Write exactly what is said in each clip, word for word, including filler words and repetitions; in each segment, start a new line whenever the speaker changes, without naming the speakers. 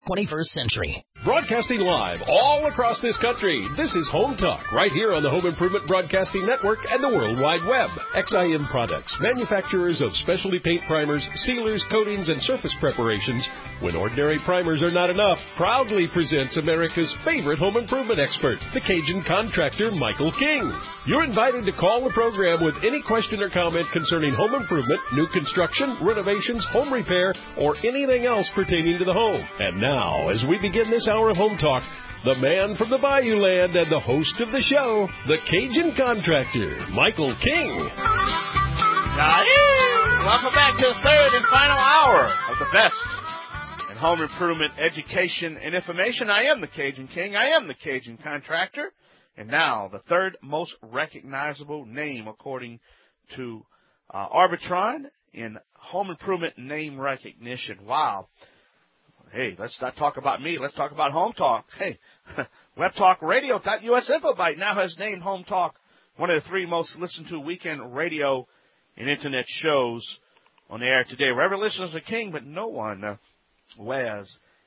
twenty-first century.
Broadcasting live all across this country, this is Home Talk, right here on the Home Improvement Broadcasting Network and the World Wide Web. X I M Products, manufacturers of specialty paint primers, sealers, coatings, and surface preparations. When ordinary primers are not enough, proudly presents America's favorite home improvement expert, the Cajun contractor, Michael King. You're invited to call the program with any question or comment concerning home improvement, new construction, renovations, home repair, or anything else pertaining to the home. And now, as we begin this hour of Home Talk, the man from the Bayou Land and the host of the show, the Cajun contractor, Michael King.
Welcome back to the third and final hour of the best in home improvement, education, and information. I am the Cajun King. I am the Cajun contractor. And now, the third most recognizable name, according to uh, Arbitron, in home improvement name recognition. Wow. Hey, let's not talk about me. Let's talk about Home Talk. Hey, web talk radio dot U S Infobite now has named Home Talk one of the three most listened to weekend radio and internet shows on the air today. Wherever listeners are king, but no one uh, wears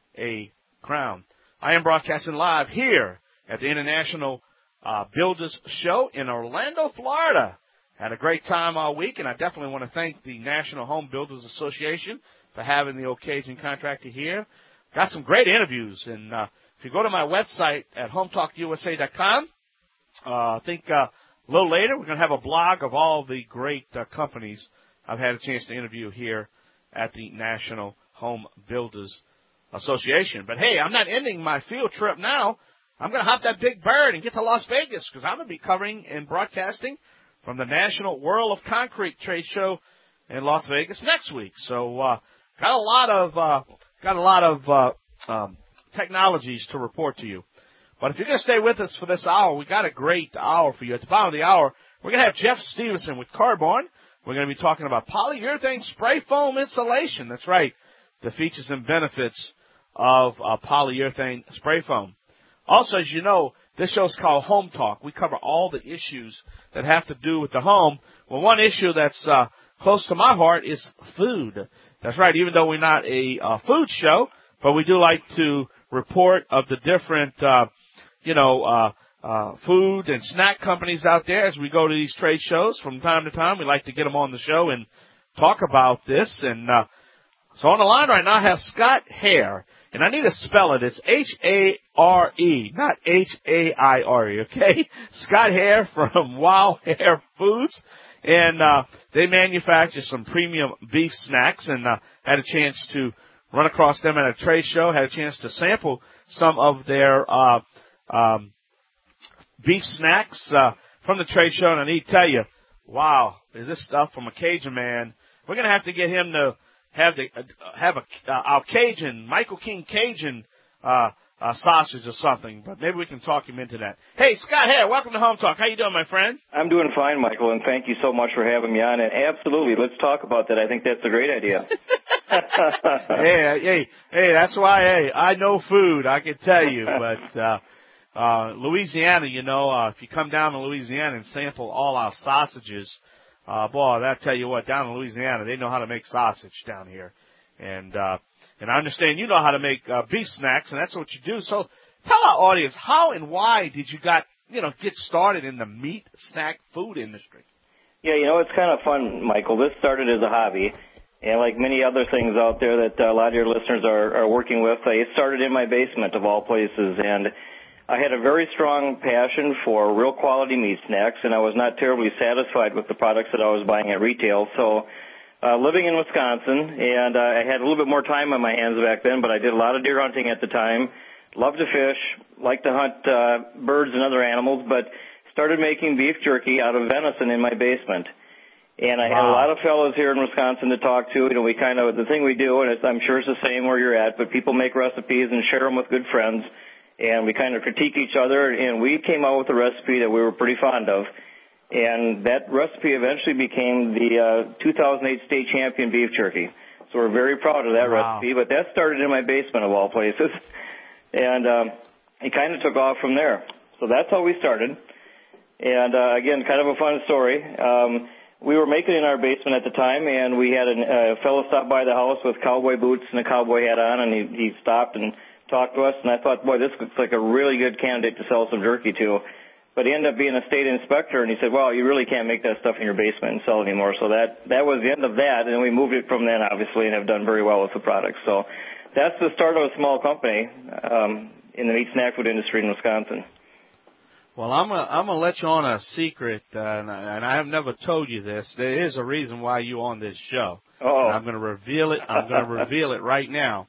a crown. I am broadcasting live here at the International uh, Builders Show in Orlando, Florida. Had a great time all week, and I definitely want to thank the National Home Builders Association for having the Cajun contractor here. Got some great interviews, and uh, if you go to my website at home talk U S A dot com, uh, I think uh, a little later we're going to have a blog of all the great uh, companies I've had a chance to interview here at the National Home Builders Association. But, hey, I'm not ending my field trip now. I'm going to hop that big bird and get to Las Vegas because I'm going to be covering and broadcasting from the National World of Concrete Trade Show in Las Vegas next week. So, uh, got a lot of, uh, got a lot of, uh, um, technologies to report to you. But if you're going to stay with us for this hour, we got a great hour for you. At the bottom of the hour, we're going to have Jeff Stevenson with Carbon. We're going to be talking about polyurethane spray foam insulation. That's right. The features and benefits of uh, polyurethane spray foam. Also, as you know, this show's called Home Talk. We cover all the issues that have to do with the home. Well, one issue that's, uh, close to my heart is food. That's right, even though we're not a uh, food show, but we do like to report of the different, uh, you know, uh, uh, food and snack companies out there as we go to these trade shows from time to time. We like to get them on the show and talk about this. And uh, so on the line right now I have Scott Hare, and I need to spell it. It's H A R E, not H A I R E, okay? Scott Hare from Wow Hare Foods. And uh, they manufacture some premium beef snacks, and uh, had a chance to run across them at a trade show, had a chance to sample some of their uh, um, beef snacks uh, from the trade show. And I need to tell you, wow, is this stuff from a Cajun man. We're going to have to get him to have the uh, have a, uh, our Cajun, Michael King Cajun uh Uh, sausage or something, but maybe we can talk him into that. Hey, Scott Hare, welcome to Home Talk. How you doing, my friend?
I'm doing fine, Michael, and thank you so much for having me on. And absolutely, let's talk about that. I think that's a great idea.
hey, hey, hey, that's why, hey, I know food, I can tell you, but uh, uh, Louisiana, you know, uh, if you come down to Louisiana and sample all our sausages, uh, boy, I tell you what, down in Louisiana, they know how to make sausage down here. And, uh, And I understand you know how to make uh, beef snacks, and that's what you do. So tell our audience, how and why did you got you know get started in the meat snack food industry?
Yeah, you know, it's kind of fun, Michael. This started as a hobby, and like many other things out there that uh, a lot of your listeners are, are working with, uh, it started in my basement of all places. And I had a very strong passion for real quality meat snacks, and I was not terribly satisfied with the products that I was buying at retail. So Uh, living in Wisconsin, and uh, I had a little bit more time on my hands back then, but I did a lot of deer hunting at the time, loved to fish, liked to hunt uh, birds and other animals, but started making beef jerky out of venison in my basement. And I wow. had a lot of fellows here in Wisconsin to talk to. You know, we kind of, the thing we do, and it's, I'm sure it's the same where you're at, but people make recipes and share them with good friends, and we kind of critique each other, and we came out with a recipe that we were pretty fond of. And that recipe eventually became the uh, two thousand eight state champion beef jerky. So we're very proud of that wow. recipe. But that started in my basement of all places. And um, it kind of took off from there. So that's how we started. And, uh, again, kind of a fun story. Um, we were making it in our basement at the time, and we had a uh, fellow stop by the house with cowboy boots and a cowboy hat on, and he, he stopped and talked to us, and I thought, boy, this looks like a really good candidate to sell some jerky to. But he ended up being a state inspector, and he said, well, you really can't make that stuff in your basement and sell it anymore. So that, that was the end of that, and we moved it from then, obviously, and have done very well with the product. So that's the start of a small company um, in the meat snack food industry in Wisconsin.
Well, I'm gonna I'm gonna let you on a secret, uh, and, I, and I have never told you this. There is a reason why you're on this show.
Oh,
I'm gonna reveal it. I'm gonna reveal it right now.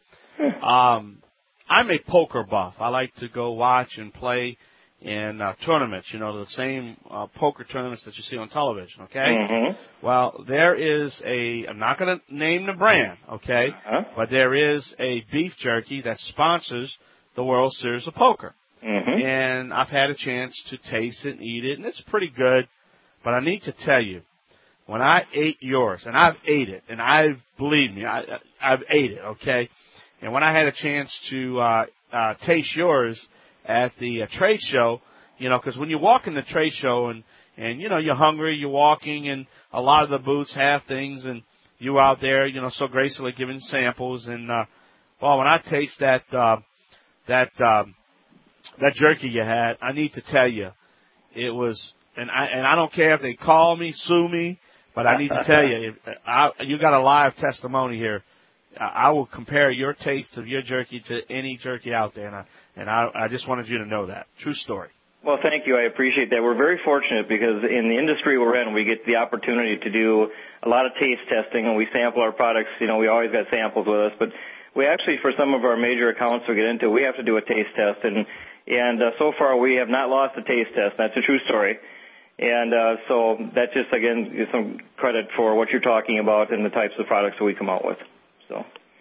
Um, I'm a poker buff. I like to go watch and play in uh, tournaments. You know, the same uh, poker tournaments that you see on television. Okay.
Mm-hmm.
Well, there is a. I'm not gonna name the brand. Okay.
Uh-huh.
But there is a beef jerky that sponsors the World Series of Poker.
Mm-hmm.
And I've had a chance to taste it and eat it, and it's pretty good. But I need to tell you, when I ate yours, and I've ate it, and I've, believe me, I, I've ate it, okay? And when I had a chance to uh, uh, taste yours at the uh, trade show, you know, because when you walk in the trade show and, and, you know, you're hungry, you're walking, and a lot of the booths have things, and you out there, you know, so gracefully giving samples. And, uh, well, when I taste that, uh, that, um, that jerky you had, I need to tell you, it was, and I and I don't care if they call me, sue me, but I need to tell you, if, I, you got a live testimony here. I, I will compare your taste of your jerky to any jerky out there, and I and I, I just wanted you to know that. True story.
Well, thank you. I appreciate that. We're very fortunate because in the industry we're in, we get the opportunity to do a lot of taste testing, and we sample our products. You know, we always got samples with us, but we actually, for some of our major accounts we get into, we have to do a taste test, and And uh, so far, we have not lost a taste test. That's a true story. And uh, so that just, again, is some credit for what you're talking about and the types of products that we come out with. So.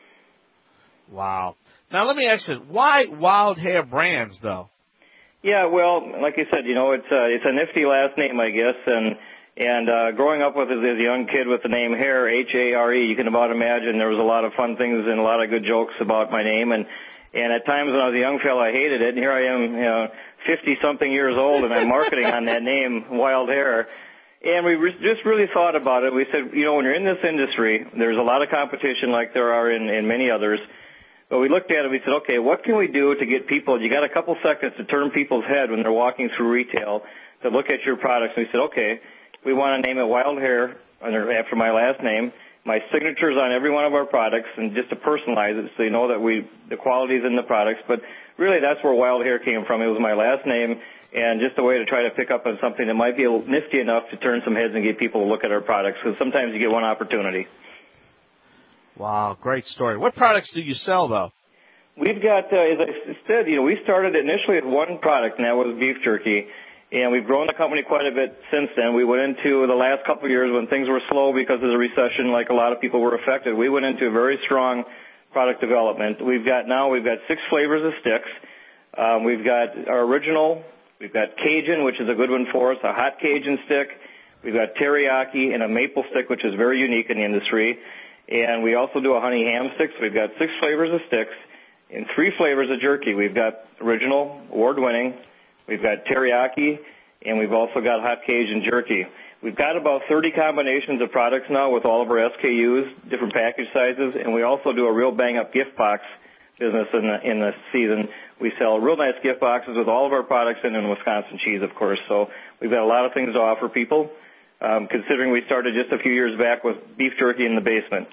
Wow. Now, let me ask you, why Wild Hair Brands, though?
Yeah, well, like you said, you know, it's a, it's a nifty last name, I guess. And and uh, growing up with as a young kid with the name Hare, H A R E, you can about imagine there was a lot of fun things and a lot of good jokes about my name. And And at times when I was a young fellow, I hated it. And here I am, you know, fifty-something years old, and I'm marketing on that name, Wild Hair. And we re- just really thought about it. We said, you know, when you're in this industry, there's a lot of competition like there are in, in many others. But we looked at it, we said, okay, what can we do to get people, you got a couple seconds to turn people's head when they're walking through retail to look at your products. And we said, okay, we want to name it Wild Hair after my last name. My signature's on every one of our products, and just to personalize it so you know that we the quality's in the products. But really, that's where Wild Hair came from. It was my last name, and just a way to try to pick up on something that might be nifty enough to turn some heads and get people to look at our products, because sometimes you get one opportunity.
Wow, great story. What products do you sell, though?
We've got, uh, as I said, you know, we started initially with one product, and that was beef jerky. And we've grown the company quite a bit since then. We went into the last couple of years when things were slow because of the recession, like a lot of people were affected. We went into a very strong product development. We've got now, we've got six flavors of sticks. Um, we've got our original, we've got Cajun, which is a good one for us, a hot Cajun stick. We've got teriyaki and a maple stick, which is very unique in the industry. And we also do a honey ham stick. So we've got six flavors of sticks and three flavors of jerky. We've got original, award-winning. We've got teriyaki, and we've also got hot Cajun jerky. We've got about thirty combinations of products now with all of our S K Us, different package sizes, and we also do a real bang-up gift box business in the, in the season. We sell real nice gift boxes with all of our products in, and Wisconsin cheese, of course. So we've got a lot of things to offer people, um, considering we started just a few years back with beef jerky in the basement.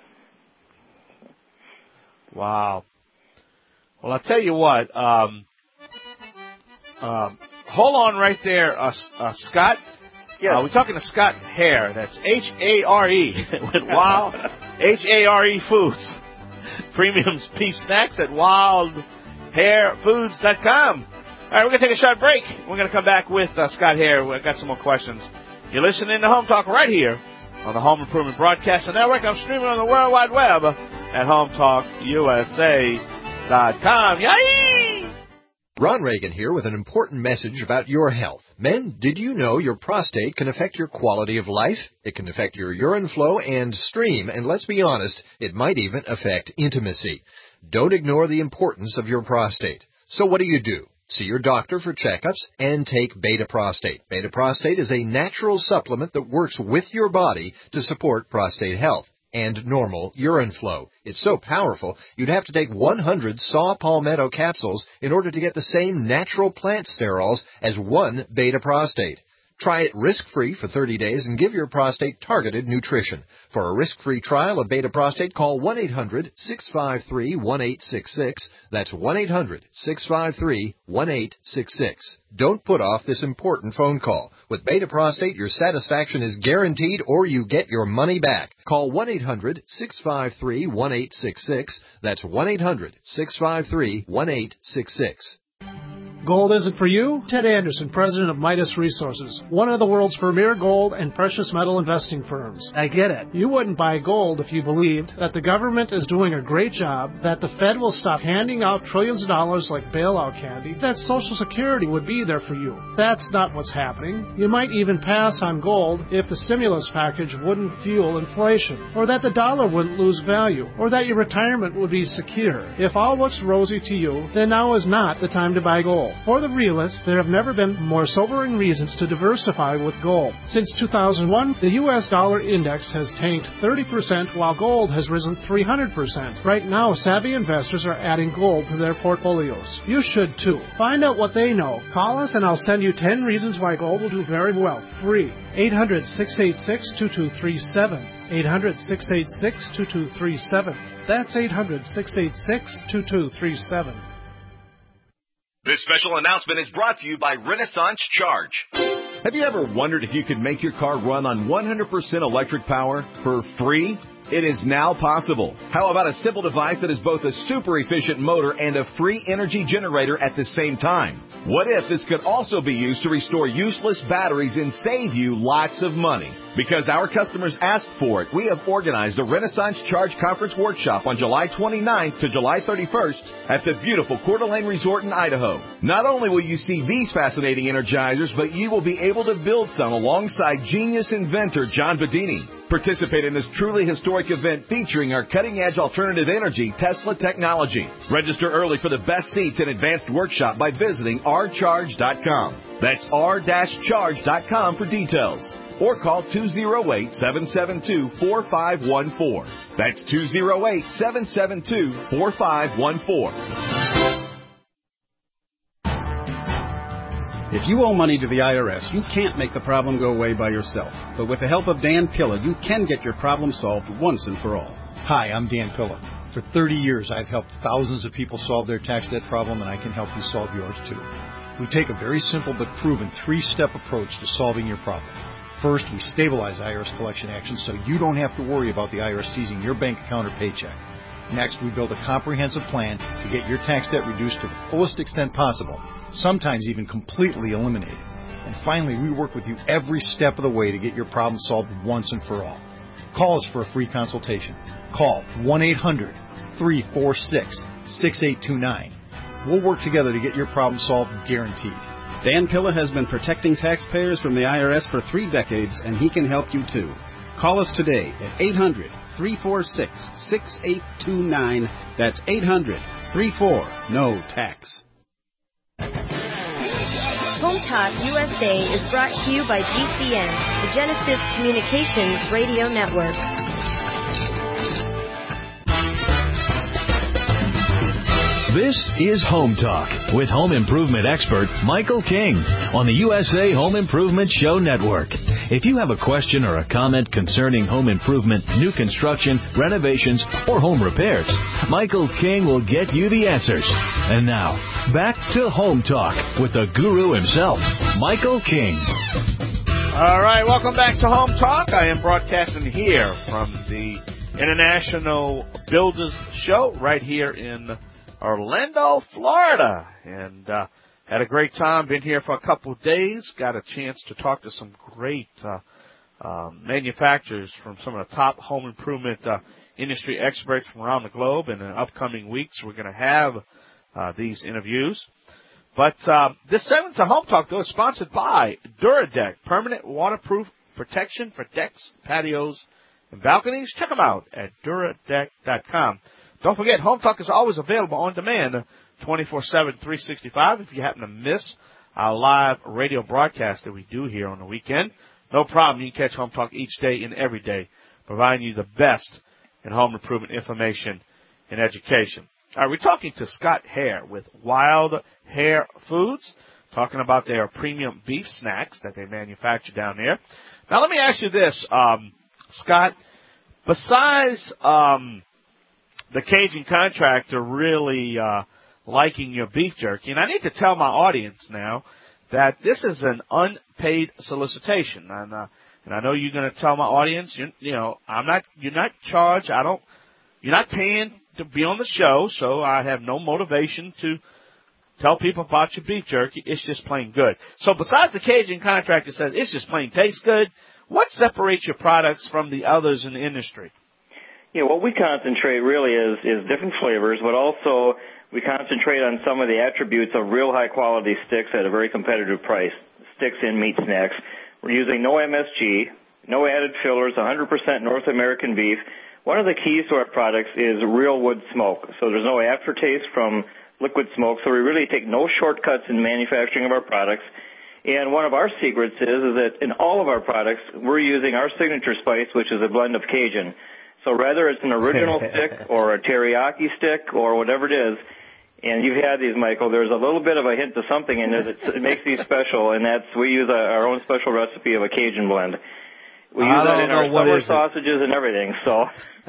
Wow. Well, I'll tell you what. Um, Um, hold on right there, uh, uh, Scott.
Yes.
Uh, we're talking to Scott Hare. That's H A R E. With Wild, H A R E Foods. Premium beef snacks at wild hair foods dot com. All right, we're going to take a short break. We're going to come back with uh, Scott Hare. We've got some more questions. You're listening to Home Talk right here on the Home Improvement Broadcasting Network. I'm streaming on the World Wide Web at home talk U S A dot com. Yay!
Ron Reagan here with an important message about your health. Men, did you know your prostate can affect your quality of life? It can affect your urine flow and stream, and let's be honest, it might even affect intimacy. Don't ignore the importance of your prostate. So what do you do? See your doctor for checkups and take Beta Prostate. Beta Prostate is a natural supplement that works with your body to support prostate health and normal urine flow. It's so powerful, you'd have to take one hundred saw palmetto capsules in order to get the same natural plant sterols as one Beta Prostate. Try it risk-free for thirty days and give your prostate targeted nutrition. For a risk-free trial of Beta Prostate, call one eight hundred six five three one eight six six. That's one eight hundred six five three one eight six six. Don't put off this important phone call. With Beta Prostate, your satisfaction is guaranteed or you get your money back. Call one eight hundred six five three one eight six six. That's one eight hundred six five three one eight six six.
Gold isn't for you? Ted Anderson, president of Midas Resources, one of the world's premier gold and precious metal investing firms. I get it. You wouldn't buy gold if you believed that the government is doing a great job, that the Fed will stop handing out trillions of dollars like bailout candy, that Social Security would be there for you. That's not what's happening. You might even pass on gold if the stimulus package wouldn't fuel inflation, or that the dollar wouldn't lose value, or that your retirement would be secure. If all looks rosy to you, then now is not the time to buy gold. For the realists, there have never been more sobering reasons to diversify with gold. Since two thousand one, the U S dollar index has tanked thirty percent while gold has risen three hundred percent. Right now, savvy investors are adding gold to their portfolios. You should too. Find out what they know. Call us and I'll send you ten reasons why gold will do very well. Free. eight hundred six eight six two two three seven. eight hundred six eight six two two three seven. That's eight hundred six eight six two two three seven.
This special announcement is brought to you by Renaissance Charge. Have you ever wondered if you could make your car run on one hundred percent electric power for free? It is now possible. How about a simple device that is both a super efficient motor and a free energy generator at the same time? What if this could also be used to restore useless batteries and save you lots of money? Because our customers asked for it, we have organized a Renaissance Charge Conference Workshop on July twenty-ninth to July thirty-first at the beautiful Coeur d'Alene Resort in Idaho. Not only will you see these fascinating energizers, but you will be able to build some alongside genius inventor John Bedini. Participate in this truly historic event featuring our cutting-edge alternative energy Tesla technology. Register early for the best seats and advanced workshop by visiting r charge dot com. That's r charge dot com for details. Or call two oh eight, seven seven two, four five one four. That's two oh eight, seven seven two, four five one four.
If you owe money to the I R S, you can't make the problem go away by yourself. But with the help of Dan Pilla, you can get your problem solved once and for all.
Hi, I'm Dan Pilla. For thirty years, I've helped thousands of people solve their tax debt problem, and I can help you solve yours too. We take a very simple but proven three-step approach to solving your problem. First, we stabilize I R S collection actions so you don't have to worry about the I R S seizing your bank account or paycheck. Next, we build a comprehensive plan to get your tax debt reduced to the fullest extent possible, sometimes even completely eliminated. And finally, we work with you every step of the way to get your problem solved once and for all. Call us for a free consultation. Call one eight hundred, three four six, six eight two nine. We'll work together to get your problem solved, guaranteed.
Dan Pilla has been protecting taxpayers from the I R S for three decades, and he can help you too. Call us today at eight hundred, three four six, six eight two nine. That's eight hundred, three four, N O tax.
Home Talk U S A is brought to you by G C N, the Genesis Communications Radio Network.
This is Home Talk with home improvement expert Michael King on the U S A Home Improvement Show Network. If you have a question or a comment concerning home improvement, new construction, renovations, or home repairs, Michael King will get you the answers. And now, back to Home Talk with the guru himself, Michael King.
All right, welcome back to Home Talk. I am broadcasting here from the International Builders Show right here in Orlando, Florida, and uh, had a great time. Been here for a couple of days. Got a chance to talk to some great uh, uh, manufacturers from some of the top home improvement uh, industry experts from around the globe. And in the upcoming weeks, we're going to have uh, these interviews. But uh, this segment of Home Talk, though, is sponsored by DuraDeck, permanent waterproof protection for decks, patios, and balconies. Check them out at duradeck dot com. Don't forget, Home Talk is always available on demand twenty-four seven, three sixty-five. If you happen to miss our live radio broadcast that we do here on the weekend, no problem. You can catch Home Talk each day and every day, providing you the best in home improvement information and education. All right, we're talking to Scott Hare with Wild Hare Foods, talking about their premium beef snacks that they manufacture down there. Now, let me ask you this, um, Scott. Besides um, the Cajun contractor really uh, liking your beef jerky, and I need to tell my audience now that this is an unpaid solicitation, and uh, and I know you're going to tell my audience, you, you know, I'm not, you're not charged. I don't, you're not paying to be on the show, so I have no motivation to tell people about your beef jerky. It's just plain good. So besides the Cajun contractor says it's just plain tastes good, what separates your products from the others in the industry?
Yeah, what we concentrate really is, is different flavors, but also we concentrate on some of the attributes of real high-quality sticks at a very competitive price, sticks in meat snacks. We're using no M S G, no added fillers, one hundred percent North American beef. One of the keys to our products is real wood smoke, so there's no aftertaste from liquid smoke, so we really take no shortcuts in manufacturing of our products. And one of our secrets is, is that in all of our products, we're using our signature spice, which is a blend of Cajun. So whether it's an original stick or a teriyaki stick or whatever it is, and you've had these, Michael, there's a little bit of a hint of something in there that makes these special, and that's we use a, our own special recipe of a Cajun blend. We use that in our summer sausages and everything, so.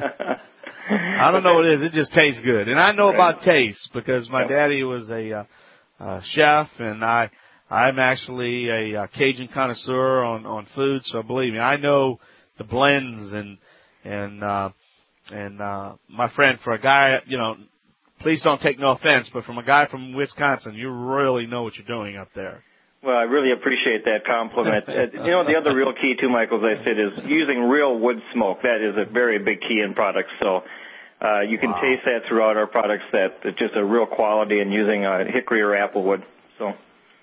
I don't know what it is. It just tastes good. And I know right. about taste because my yep. daddy was a uh, uh, chef, and I, I'm actually a uh, Cajun connoisseur on, on food, so believe me, I know the blends and, and, uh, and, uh, my friend, for a guy, you know, please don't take no offense, but from a guy from Wisconsin, you really know what you're doing up there.
Well, I really appreciate that compliment. You know, the other real key, too, Michael, as I said, is using real wood smoke. That is a very big key in products. So uh, you can wow. taste that throughout our products, that it's just a real quality in using uh, hickory or applewood. So.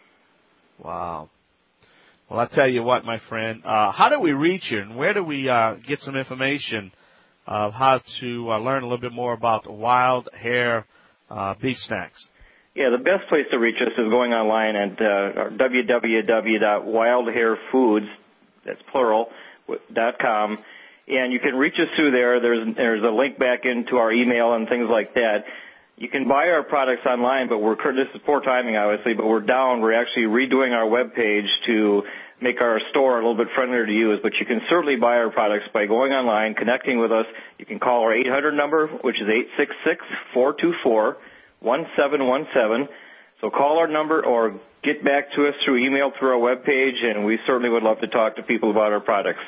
Wow. Well, I'll tell you what, my friend. Uh, how do we reach you, and where do we uh, get some information of how to uh, learn a little bit more about the Wild Hare uh, beef snacks?
Yeah, the best place to reach us is going online at uh, w w w dot wild hare foods, that's plural, dot com, and you can reach us through there. There's there's a link back into our email and things like that. You can buy our products online, but we're this is poor timing, obviously, but we're down. We're actually redoing our web page to make our store a little bit friendlier to use, but you can certainly buy our products by going online, connecting with us. You can call our eight hundred number, which is eight six six, four two four, one seven one seven. So call our number or get back to us through email through our webpage, and we certainly would love to talk to people about our products.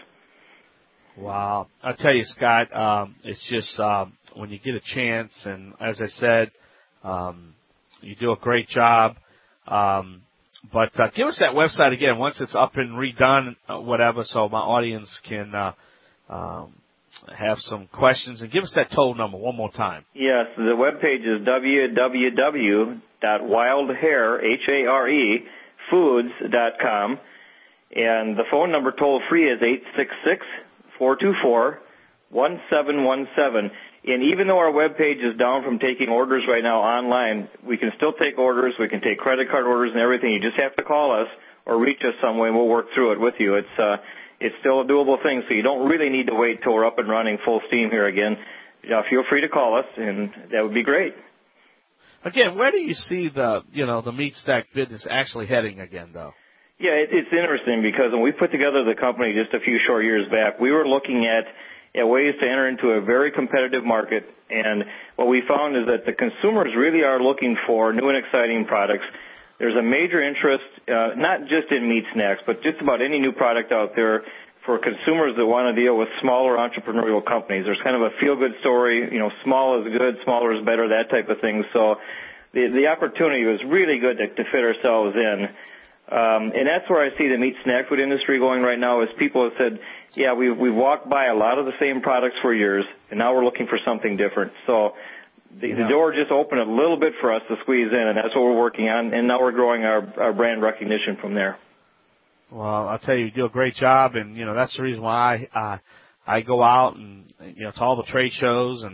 Wow. I'll tell you, Scott, um, it's just um, when you get a chance, and as I said, um, you do a great job. Um, but uh, give us that website again once it's up and redone, uh, whatever, so my audience can uh, um, have some questions. And give us that toll number one more time.
Yes, the webpage is w w w dot wild hare, H A R E, foods dot com. And the phone number toll-free is eight six six, four two four, one seven one seven. And even though our webpage is down from taking orders right now online, we can still take orders. We can take credit card orders and everything. You just have to call us or reach us some way, and we'll work through it with you. It's uh, it's still a doable thing, so you don't really need to wait till we're up and running full steam here again. Uh, feel free to call us, and that would be great.
Again, where do you see the, you know, the meat stack business actually heading again, though?
Yeah, it, it's interesting because when we put together the company just a few short years back, we were looking at, at ways to enter into a very competitive market. And what we found is that the consumers really are looking for new and exciting products. There's a major interest, uh, not just in meat snacks, but just about any new product out there for consumers that want to deal with smaller entrepreneurial companies. There's kind of a feel-good story, you know, small is good, smaller is better, that type of thing. So the, the opportunity was really good to, to fit ourselves in. Um, and that's where I see the meat snack food industry going right now is people have said, yeah, we've, we've walked by a lot of the same products for years, and now we're looking for something different. So the, yeah. the door just opened a little bit for us to squeeze in, and that's what we're working on, and now we're growing our, our brand recognition from there.
Well, I'll tell you, you do a great job, and, you know, that's the reason why I, uh, I go out and, you know, to all the trade shows and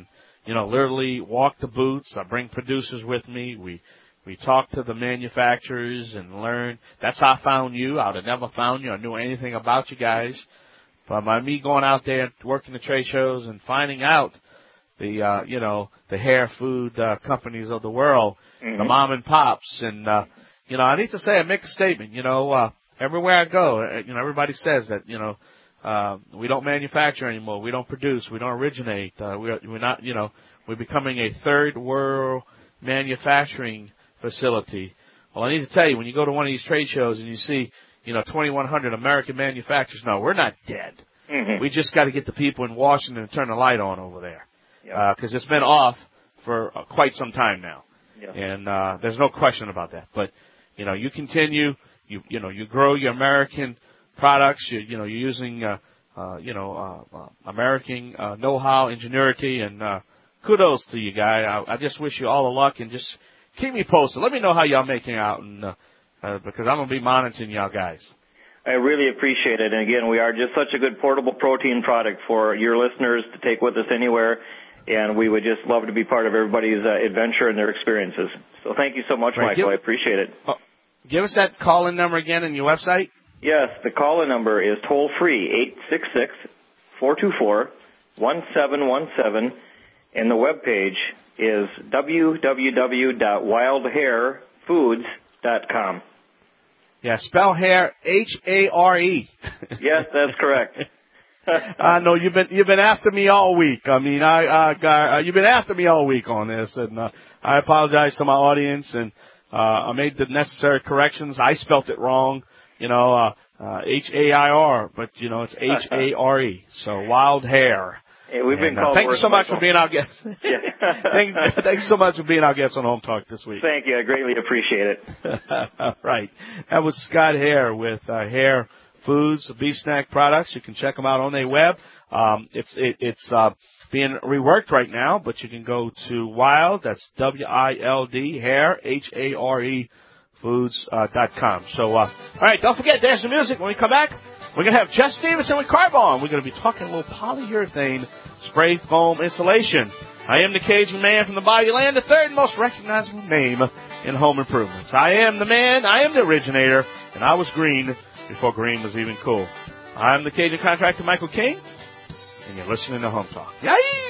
you know, literally walk the booths. I bring producers with me. We we talk to the manufacturers and learn. That's how I found you. I would have never found you. I knew anything about you guys. But by me going out there, working the trade shows and finding out the, uh, you know, the hair food uh, companies of the world, mm-hmm. the mom and pops. And, uh, you know, I need to say, I make a statement, you know, uh, everywhere I go, uh, you know, everybody says that, you know, uh, we don't manufacture anymore. We don't produce. We don't originate. Uh, we're, we're not, you know, we're becoming a third world manufacturing facility. Well, I need to tell you, when you go to one of these trade shows and you see, you know, twenty-one hundred American manufacturers, no, we're not dead. Mm-hmm. We just got to get the people in Washington to turn the light on over there. Because yep. uh, it's been off for uh, quite some time now. Yep. And uh, there's no question about that. But, you know, you continue, you you know, you grow your American products, you, you know, you're using, uh, uh, you know, uh, uh, American uh, know-how, ingenuity, and uh, kudos to you, guy. I, I just wish you all the luck, and just keep me posted. Let me know how y'all making out, and uh, uh, because I'm going to be monitoring y'all guys.
I really appreciate it. And, again, we are just such a good portable protein product for your listeners to take with us anywhere, and we would just love to be part of everybody's uh, adventure and their experiences. So thank you so much, right. Michael. Give, I appreciate it.
Oh, give us that call-in number again and your website.
Yes, the call-in number is toll-free, eight six six, four two four, one seven one seven, and the webpage is w w w dot wild hair foods dot com.
Yeah, spell hair H A R E.
Yes, that's correct.
I know you've been you've been after me all week. I mean, I uh, got, uh, you've been after me all week on this, and uh, I apologize to my audience, and uh, I made the necessary corrections. I spelt it wrong. You know, uh, uh, H A I R, but, you know, it's H A R E. So, wild hair.
Hey, we've been
and, uh,
called
Thank you so much
Michael.
for being our guest. Yeah. thank, thank you so much for being our guest on Home Talk this week.
Thank you. I greatly appreciate it.
Right. That was Scott Hare with uh, Hare Foods, beef snack products. You can check them out on their web. Um, it's it, it's uh, being reworked right now, but you can go to Wild, that's W I L D, Hare, H A R E, foods dot com. So, uh, all right, don't forget, there's some music. When we come back, we're going to have Jeff Stevenson with Carbon. We're going to be talking a little polyurethane spray foam insulation. I am the Cajun man from the Bayou Land, the third most recognizable name in home improvements. I am the man, I am the originator, and I was green before green was even cool. I'm the Cajun contractor, Michael King, and you're listening to Home Talk. Yay!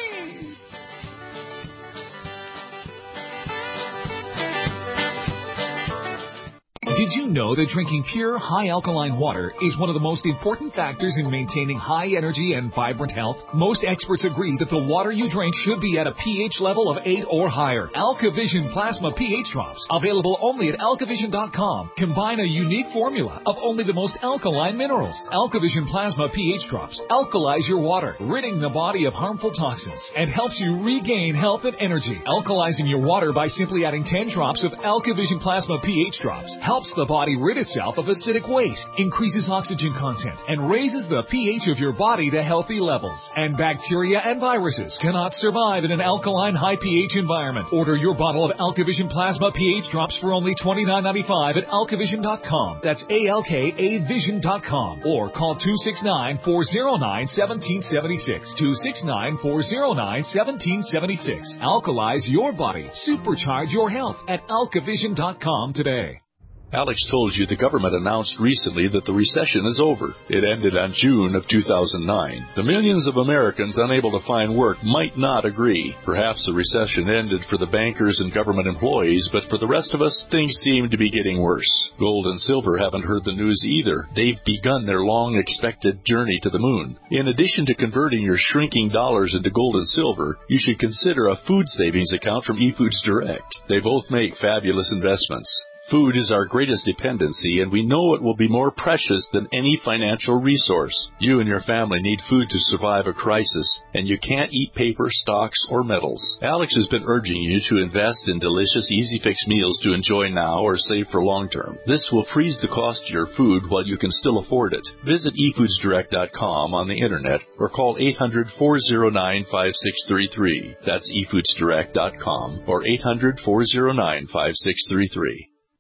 Did you know that drinking pure, high-alkaline water is one of the most important factors in maintaining high energy and vibrant health? Most experts agree that the water you drink should be at a pH level of eight or higher. AlkaVision Plasma pH Drops, available only at alkavision dot com, combine a unique formula of only the most alkaline minerals. AlkaVision Plasma pH Drops alkalize your water, ridding the body of harmful toxins, and helps you regain health and energy. Alkalizing your water by simply adding ten drops of AlkaVision Plasma pH Drops helps the body rid itself of acidic waste, increases oxygen content, and raises the pH of your body to healthy levels. And bacteria and viruses cannot survive in an alkaline high pH environment. Order your bottle of AlkaVision Plasma pH Drops for only twenty-nine ninety-five at alkavision dot com. That's A L K A vision dot com. Or call two six nine, four oh nine, one seven seven six. two six nine, four oh nine, one seven seven six. Alkalize your body. Supercharge your health at alkavision dot com today.
Alex told you the government announced recently that the recession is over. It ended on June of two thousand nine. The millions of Americans unable to find work might not agree. Perhaps the recession ended for the bankers and government employees, but for the rest of us, things seem to be getting worse. Gold and silver haven't heard the news either. They've begun their long-expected journey to the moon. In addition to converting your shrinking dollars into gold and silver, you should consider a food savings account from eFoods Direct. They both make fabulous investments. Food is our greatest dependency, and we know it will be more precious than any financial resource. You and your family need food to survive a crisis, and you can't eat paper, stocks, or metals. Alex has been urging you to invest in delicious, easy-fix meals to enjoy now or save for long term. This will freeze the cost of your food while you can still afford it. Visit e foods direct dot com on the internet or call eight hundred, four oh nine, five six three three. That's e foods direct dot com or eight hundred, four oh nine, five six three three.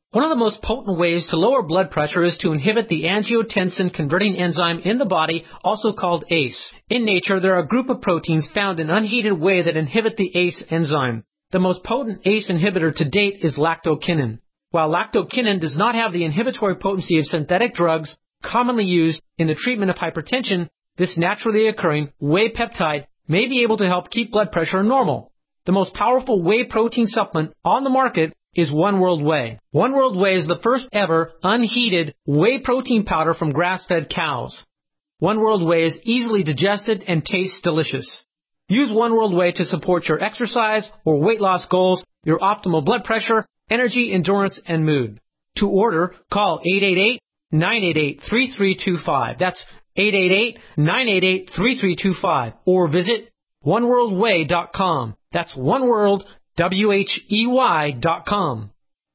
One of the most potent ways to lower blood pressure is to inhibit the angiotensin-converting enzyme in the body, also called A C E. In nature, there are a group of proteins found in unheated whey that inhibit the A C E enzyme. The most potent A C E inhibitor to date is lactokinnin. While lactokinnin does not have the inhibitory potency of synthetic drugs commonly used in the treatment of hypertension, this naturally occurring whey peptide may be able to help keep blood pressure normal. The most powerful whey protein supplement on the market is One World Whey. One World Whey is the first ever unheated whey protein powder from grass-fed cows. One World Whey is easily digested and tastes delicious. Use One World Whey to support your exercise or weight loss goals, your optimal blood pressure, energy, endurance, and mood. To order, call eight eight eight, nine eight eight, three three two five. That's eight eight eight, nine eight eight, three three two five. Or visit one world whey dot com. That's One World, W H E Y dot com.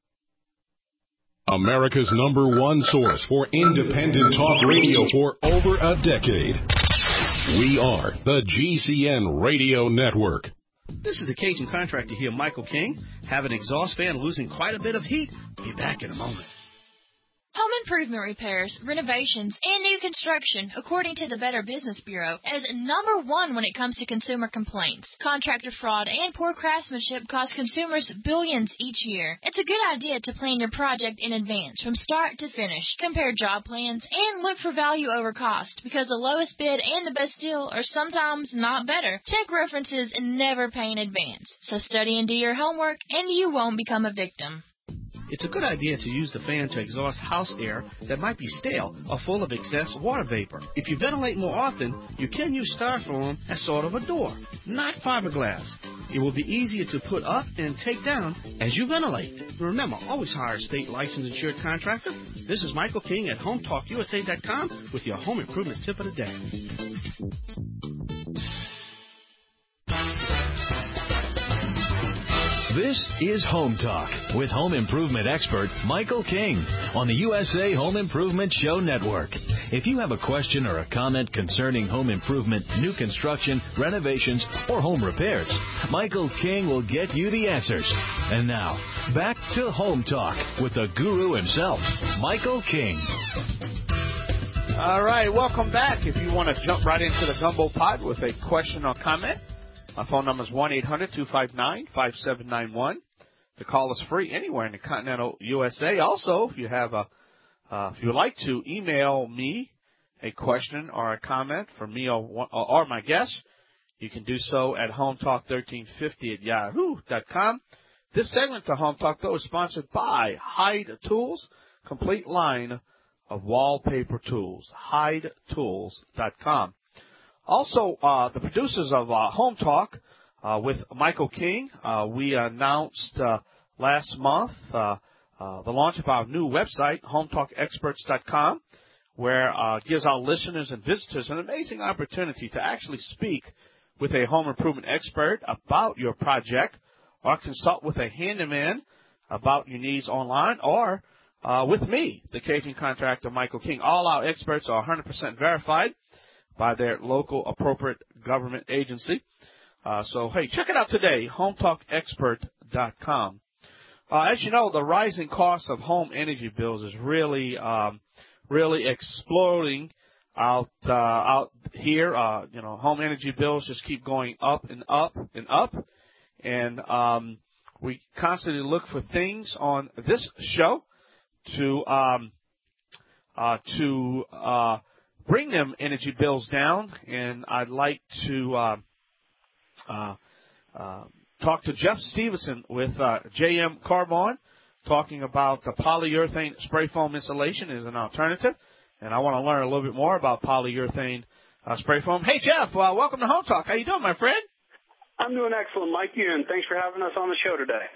America's number one source for independent talk radio for over a decade. We are the G C N Radio Network.
This is the Cajun Contractor here, Michael King. Have an exhaust fan losing quite a bit of heat? Be back in a moment.
Home improvement repairs, renovations, and new construction, according to the Better Business Bureau, is number one when it comes to consumer complaints. Contractor fraud and poor craftsmanship cost consumers billions each year. It's a good idea to plan your project in advance, from start to finish. Compare job plans and look for value over cost, because the lowest bid and the best deal are sometimes not better. Check references and never pay in advance. So study and do your homework, and you won't become a victim.
It's a good idea to use the fan to exhaust house air that might be stale or full of excess water vapor. If you ventilate more often, you can use styrofoam as sort of a door, not fiberglass. It will be easier to put up and take down as you ventilate. Remember, always hire a state licensed insured contractor. This is Michael King at home talk U S A dot com with your home improvement tip of the day.
This is Home Talk with home improvement expert Michael King on the U S A Home Improvement Show Network. If you have a question or a comment concerning home improvement, new construction, renovations, or home repairs, Michael King will get you the answers. And now, back to Home Talk with the guru himself, Michael King.
All right, welcome back. If you want to jump right into the gumbo pot with a question or comment, my phone number is one eight hundred two five nine five seven nine one. The call is free anywhere in the continental U S A. Also, if you have a, uh, if you would like to email me a question or a comment for me or, or my guest, you can do so at hometalk thirteen fifty at yahoo dot com. This segment of Home Talk, though, is sponsored by Hyde Tools, complete line of wallpaper tools, hyde tools dot com. Also, uh, the producers of uh, Home Talk uh, with Michael King, uh, we announced uh, last month uh, uh, the launch of our new website, home talk experts dot com, where uh, gives our listeners and visitors an amazing opportunity to actually speak with a home improvement expert about your project, or consult with a handyman about your needs online, or uh, with me, the Cajun Contractor Michael King. All our experts are one hundred percent verified by their local appropriate government agency. Uh, so, hey, check it out today, home talk expert dot com. Uh, as you know, the rising cost of home energy bills is really, um, really exploding out uh, out here. Uh, you know, home energy bills just keep going up and up and up. And um, we constantly look for things on this show to um, uh, to uh, bring them energy bills down, and I'd like to uh, uh, uh, talk to Jeff Stevenson with uh, J M Carbon, talking about the polyurethane spray foam insulation as an alternative, and I want to learn a little bit more about polyurethane uh, spray foam. Hey, Jeff, uh, welcome to Home Talk. How you doing, my friend?
I'm doing excellent, Mikey, and thanks for having us on the show today.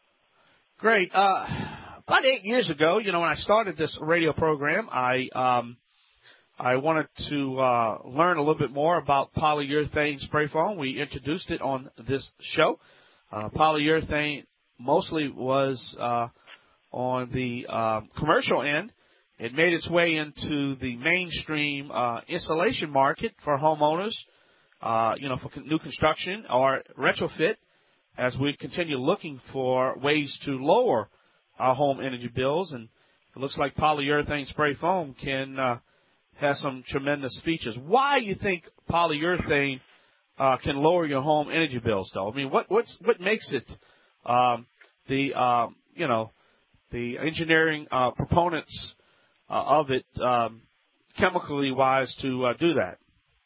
Great. Uh, about eight years ago, you know, when I started this radio program, I um, I wanted to uh, learn a little bit more about polyurethane spray foam. We introduced it on this show. Uh, polyurethane mostly was uh, on the uh, commercial end. It made its way into the mainstream uh, insulation market for homeowners, uh, you know, for new construction or retrofit, as we continue looking for ways to lower our home energy bills, and it looks like polyurethane spray foam can uh, have some tremendous features. Why do you think polyurethane uh, can lower your home energy bills, though? I mean, what what's what makes it um, the uh, you know the engineering uh, proponents uh, of it um, chemically wise to uh, do that?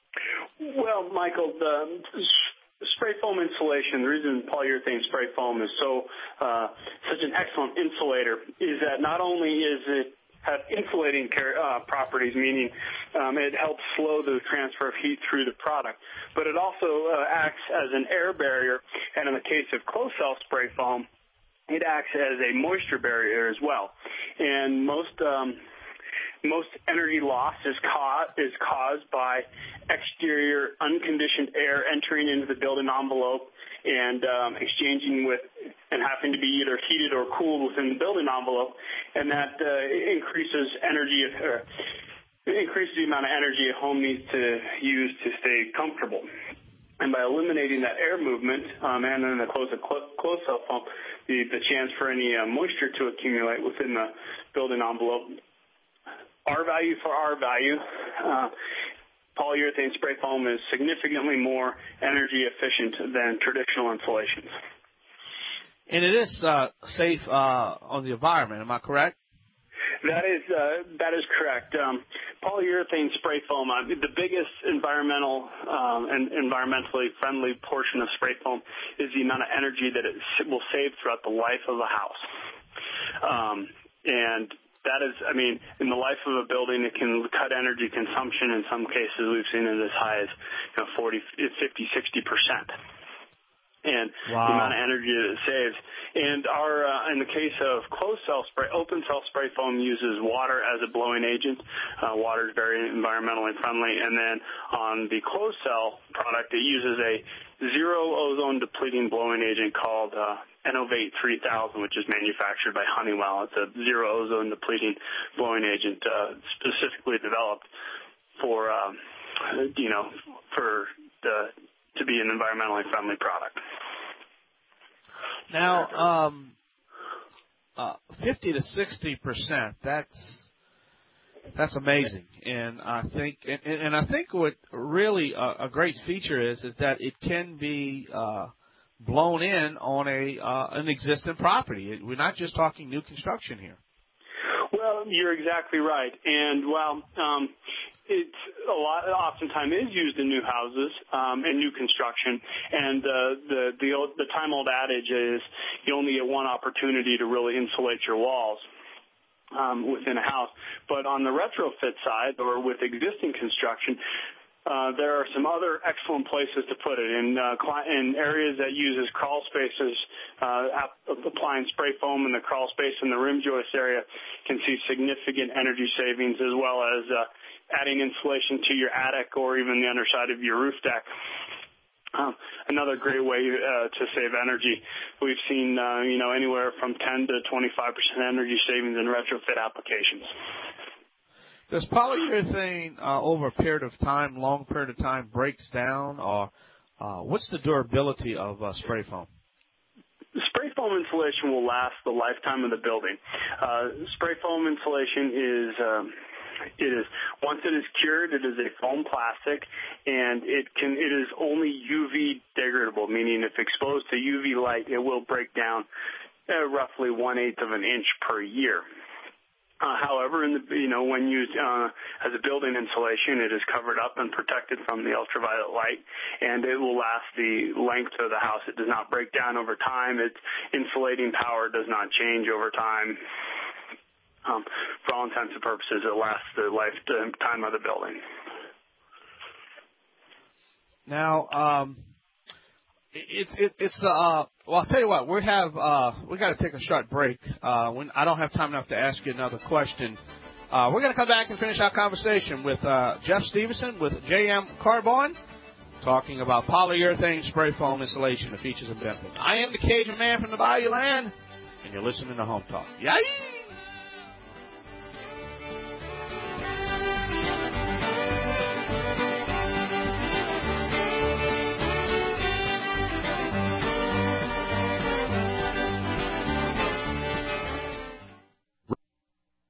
Well, Michael, the spray foam insulation, the reason polyurethane spray foam is so uh, such an excellent insulator is that not only is it have insulating uh, properties, meaning um, it helps slow the transfer of heat through the product, but it also uh, acts as an air barrier, and in the case of closed-cell spray foam, it acts as a moisture barrier as well. And most um, most energy loss is, ca- is caused by exterior unconditioned air entering into the building envelope and um, exchanging with and having to be either heated or cooled within the building envelope, and that uh, increases energy, or increases the amount of energy a home needs to use to stay comfortable. And by eliminating that air movement um, and then the close close cell foam, the, the chance for any uh, moisture to accumulate within the building envelope. R value for R value, uh, polyurethane spray foam is significantly more energy efficient than traditional insulations.
And it is uh, safe uh, on the environment, am I correct?
That is uh, that is correct. Um, polyurethane spray foam, uh, the biggest environmental um, and environmentally friendly portion of spray foam is the amount of energy that it will save throughout the life of a house. Um, and that is, I mean, in the life of a building, it can cut energy consumption. In some cases, we've seen it as high as you know, forty, fifty, sixty percent. And
wow.
The amount of energy that it saves. And our, uh, in the case of closed cell spray, open cell spray foam uses water as a blowing agent. Uh, water is very environmentally friendly. And then on the closed cell product, it uses a zero ozone depleting blowing agent called uh, Innovate three thousand, which is manufactured by Honeywell. It's a zero ozone depleting blowing agent uh, specifically developed for, um, you know, for the to be an environmentally friendly product.
Now, um, uh, fifty to sixty percent. That's that's amazing, and I think, and, and I think what really a, a great feature is is that it can be uh, blown in on a uh, an existing property. We're not just talking new construction here.
Well, you're exactly right, and well. Um, It's a lot. Oftentimes is used in new houses um, and new construction, and uh, the the old, the time old adage is you only get one opportunity to really insulate your walls um, within a house. But on the retrofit side, or with existing construction, uh, there are some other excellent places to put it in uh, in areas that uses crawl spaces. Uh, applying spray foam in the crawl space in the rim joist area can see significant energy savings, as well as uh, adding insulation to your attic or even the underside of your roof deck. Um, another great way uh, to save energy. We've seen, uh, you know, anywhere from ten to twenty-five percent energy savings in retrofit applications.
Does polyurethane uh, over a period of time, long period of time, breaks down, or uh, what's the durability of uh, spray foam?
Spray foam insulation will last the lifetime of the building. Uh, spray foam insulation is... Um, It is once it is cured, it is a foam plastic, and it can it is only U V degradable, meaning if exposed to U V light, it will break down uh, roughly one eighth of an inch per year. Uh, however, in the you know when used uh, as a building insulation, it is covered up and protected from the ultraviolet light, and it will last the length of the house. It does not break down over time. Its insulating power does not change over time. Um, for all intents and purposes, it lasts the lifetime of the building.
Now, um, it's it, it's uh, well, I'll tell you what, we have uh, we got to take a short break. Uh, when I don't have time enough to ask you another question. Uh, we're going to come back and finish our conversation with uh, Jeff Stevenson with J M Carbon, talking about polyurethane spray foam insulation, the features and benefits. I am the Cajun Man from the Bayou Land, and you're listening to Home Talk. Yay!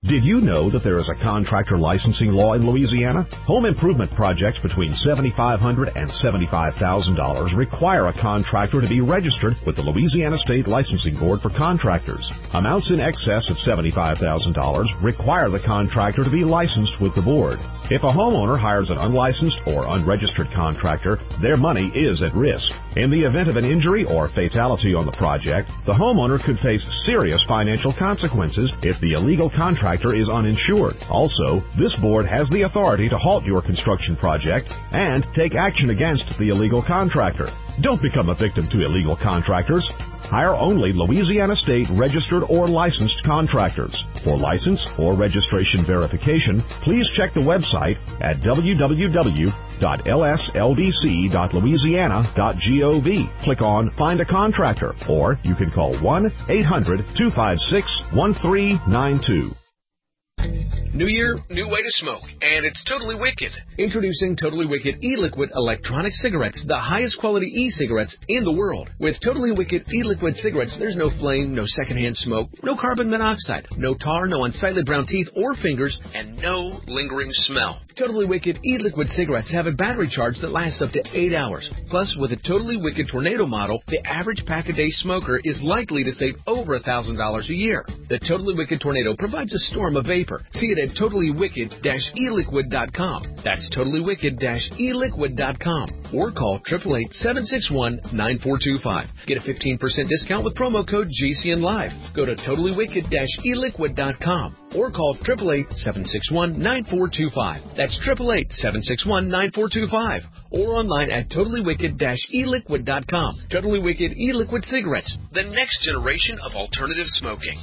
Did you know that there is a contractor licensing law in Louisiana? Home improvement projects between seven thousand five hundred dollars and seventy-five thousand dollars require a contractor to be registered with the Louisiana State Licensing Board for Contractors. Amounts in excess of seventy-five thousand dollars require the contractor to be licensed with the board. If a homeowner hires an unlicensed or unregistered contractor, their money is at risk. In the event of an injury or fatality on the project, the homeowner could face serious financial consequences if the illegal contractor is uninsured. Also, this board has the authority to halt your construction project and take action against the illegal contractor. Don't become a victim to illegal contractors. Hire only Louisiana State registered or licensed contractors. For license or registration verification, please check the website at w w w dot l s l b c dot louisiana dot gov. Click on Find a Contractor, or you can call one eight hundred two five six one three nine two.
New year, new way to smoke, and it's Totally Wicked. Introducing Totally Wicked e-liquid electronic cigarettes, the highest quality e-cigarettes in the world. With Totally Wicked e-liquid cigarettes, there's no flame, no secondhand smoke, no carbon monoxide, no tar, no unsightly brown teeth or fingers, and no lingering smell. Totally Wicked e-liquid cigarettes have a battery charge that lasts up to eight hours. Plus, with a Totally Wicked Tornado model, the average pack-a-day smoker is likely to save over one thousand dollars a year. The Totally Wicked Tornado provides a storm of vapor. See it at totally wicked dash e liquid dot com. That's totally wicked dash e liquid dot com. Or call eight eight eight, seven six one, nine four two five. Get a fifteen percent discount with promo code G C N Live. Go to totally wicked dash e liquid dot com or call eight eight eight, seven six one, nine four two five. That's eight eight eight, seven six one, nine four two five. Or online at totally wicked dash e liquid dot com. Totally Wicked e-liquid cigarettes, the next generation of alternative smoking.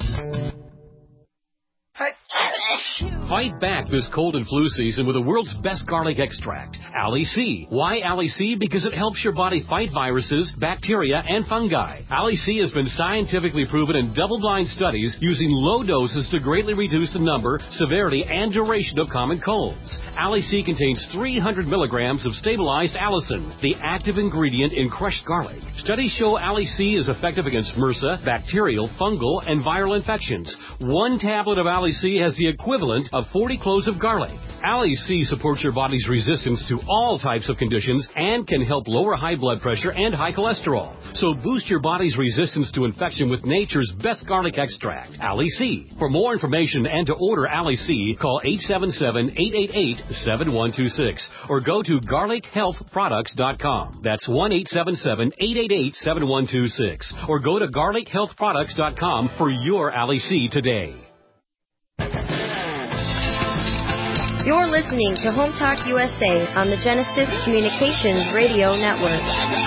Fight back this cold and flu season with the world's best garlic extract, Ali C. Why Ali C? Because it helps your body fight viruses, bacteria, and fungi. Ali C has been scientifically proven in double-blind studies using low doses to greatly reduce the number, severity, and duration of common colds. Ali C contains three hundred milligrams of stabilized allicin, the active ingredient in crushed garlic. Studies show Ali C is effective against MRSA, bacterial, fungal, and viral infections. One tablet of Ali C has the equivalent of forty cloves of garlic. Ali C supports your body's resistance to all types of conditions and can help lower high blood pressure and high cholesterol. So boost your body's resistance to infection with nature's best garlic extract, Ali C. For more information and to order Ali C, call eight seven seven, eight eight eight, seven one two six or go to garlic health products dot com. That's one eight seven seven, eight eight eight, seven one two six or go to garlic health products dot com for your Ali C today.
You're listening to Home Talk U S A on the Genesis Communications Radio Network.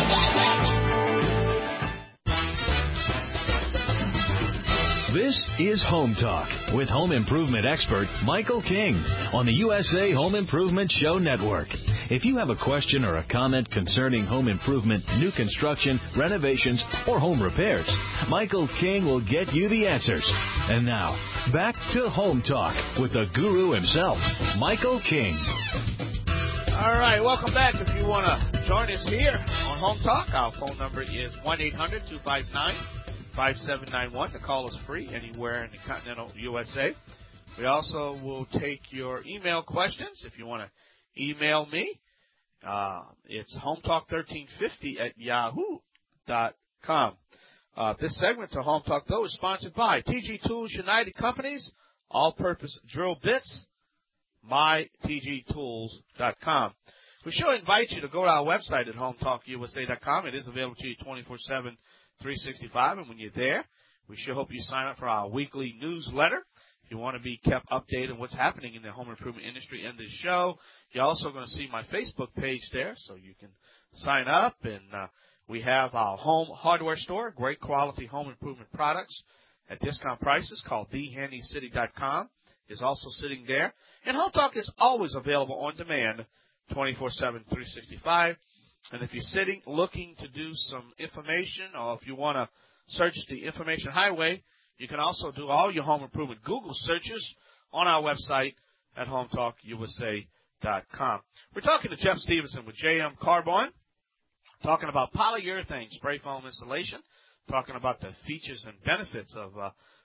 This is Home Talk with home improvement expert Michael King on the U S A Home Improvement Show Network. If you have a question or a comment concerning home improvement, new construction, renovations, or home repairs, Michael King will get you the answers. And now, back to Home Talk with the guru himself, Michael King.
All right, welcome back. If you want to join us here on Home Talk, our phone number is one eight hundred, two five nine, five seven nine one. The call is free anywhere in the continental U S A. We also will take your email questions. If you want to email me, uh, it's hometalk thirteen fifty at yahoo dot com. Uh, this segment to Home Talk, though, is sponsored by T G Tools United Companies, all-purpose drill bits, my t g tools dot com. We sure invite you to go to our website at home talk u s a dot com. It is available to you twenty-four seven, three sixty-five, and when you're there, we sure hope you sign up for our weekly newsletter. If you want to be kept updated on what's happening in the home improvement industry and this show, you're also going to see my Facebook page there, so you can sign up. And uh, we have our home hardware store, great quality home improvement products at discount prices, called the handy city dot com. Is also sitting there. And Home Talk is always available on demand, twenty-four seven, three sixty-five. And if you're sitting looking to do some information, or if you want to search the information highway, you can also do all your home improvement Google searches on our website at home talk u s a dot com. We're talking to Jeff Stevenson with J M Carbon, talking about polyurethane spray foam installation, talking about the features and benefits of uh,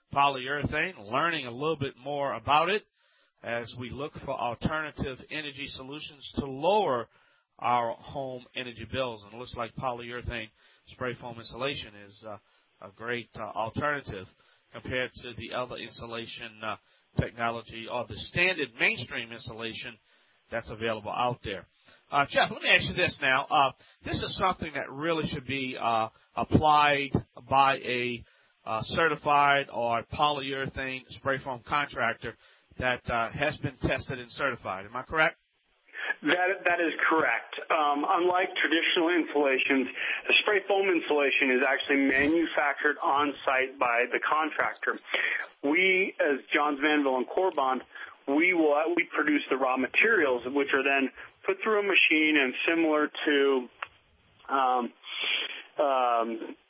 polyurethane, learning a little bit more about it as we look for alternative energy solutions to lower our home energy bills. And it looks like polyurethane spray foam insulation is uh, a great uh, alternative compared to the other insulation uh, technology or the standard mainstream insulation that's available out there. Uh, Jeff, let me ask you this now. Uh, this is something that really should be uh, applied by a uh, certified or polyurethane spray foam contractor that uh, has been tested and certified. Am I correct?
That that is correct. Um, unlike traditional insulations, the spray foam insulation is actually manufactured on site by the contractor. We, as Johns Manville and Corbond, we will we produce the raw materials, which are then put through a machine, and similar to um, um,